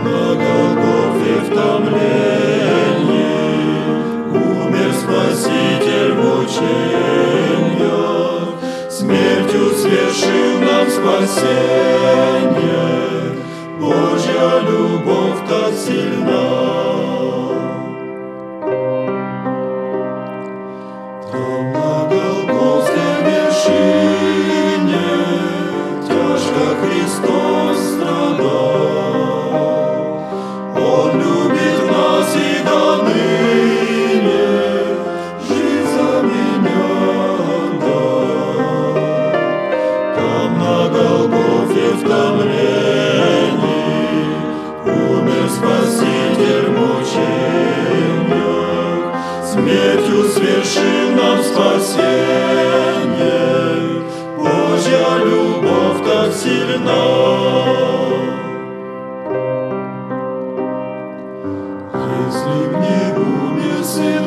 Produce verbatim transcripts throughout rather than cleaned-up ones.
на Голгофе в томлении умер Спаситель в мучениях, смертью свершил нам спасение. Божья любовь так сильна. Там на Голгофской вершине тяжко Христос страдал. Он любит нас и доныне жизнь за меня отдал. Там на Голгофе в томлении умер Спаситель в мучениях, смертью свершил нам спасение. Божья любовь так сильна. Если б не умер Сын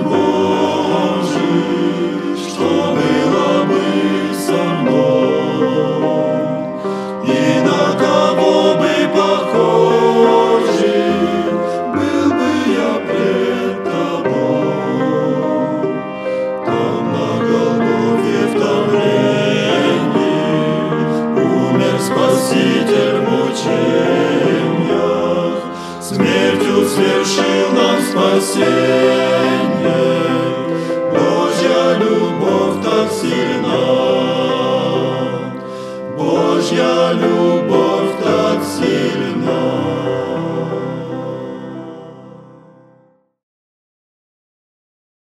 Божий, что было бы со мной? И на кого бы похожий был бы я пред тобой? Там на Голгофе в томлении умер Спаситель в мучениях, смертью свершил нам спасение.